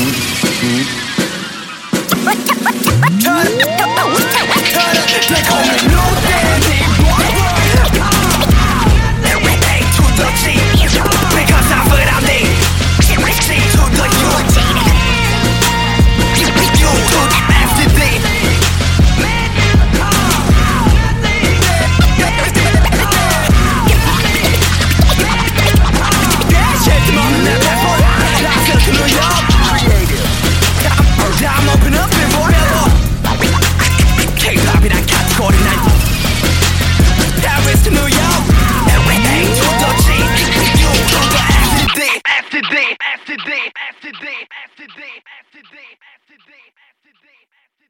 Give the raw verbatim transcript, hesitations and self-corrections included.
They call me New Dandy Boy. Everything to the G, because I put out the G to the U, U to the F to D. I'm open up and forever. K-pop and I got coordinate. Paris to New York. Everything to the G. You to the F to D. F to D. F to D. F to D. F to D. F to D. F to D. F to D.